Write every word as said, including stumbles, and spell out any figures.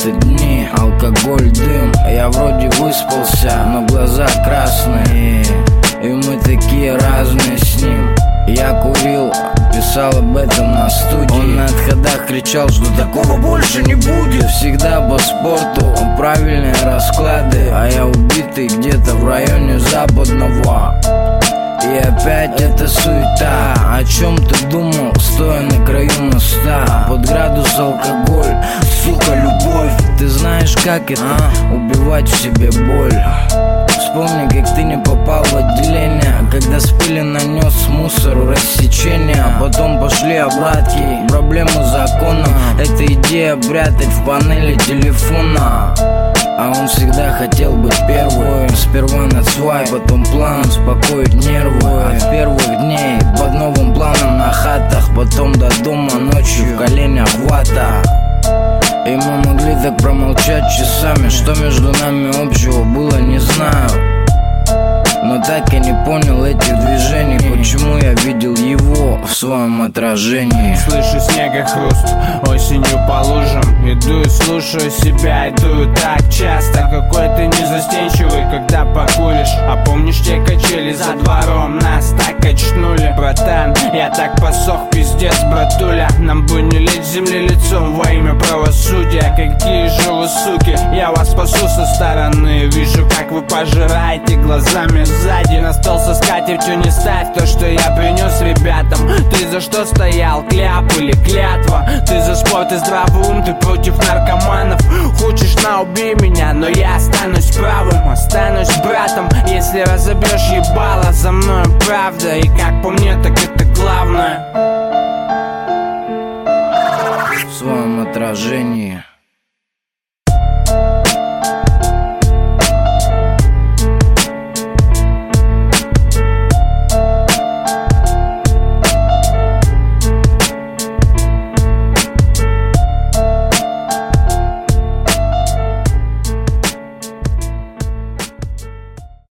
эти дни. Алкоголь, дым, я вроде выспался, но глаза красные, и мы такие разные с ним. Я курил, писал об этом на студии. Он на отходах кричал, что такого больше не будет. Всегда по спорту, правильные расклады, а я убитый где-то в районе Западного. И опять эта суета. О чем ты думал, стоя на краю моста? Под градус алкоголь, сука, любовь. Ты знаешь, как это, а? Убивать в себе боль. Вспомни, как ты не попал в отделение, когда спили нанес мусору рассечения. А потом пошли обратки, проблему закона. Это идея прятать в панели телефона. А он всегда хотел быть первым. Сперва на свай, потом план успокоить нервы. От первых дней под новым планом на хатах, потом до дома ночью в коленях вата. И мы могли так промолчать часами. Что между нами общего было, не знаю. Но так и не понял этих движений. Почему я видел его в своем отражении. Слышу снега хруст, осенью по лужам. Иду и слушаю себя, иду и так часто. Какой ты незастенчивый, когда покуришь. А помнишь те качели за двором? Нас так качнули. Братан, я так посох, пиздец, братуля. Нам бы не лечь земли лицом во имя правосудия. Какие же вы суки, я вас спасу со стороны. Вижу, как вы пожираете глазами сзади. На стол со скатертью не ставь то, что я принес ребятам. Ты за что стоял, кляп или клятва? Ты за спорт и здравый ум, ты против наркоманов. Хочешь на убей меня, но я останусь правым. Останусь братом, если разобьешь ебало. За мной правда, и как по мне, так это главное. В своем отражении.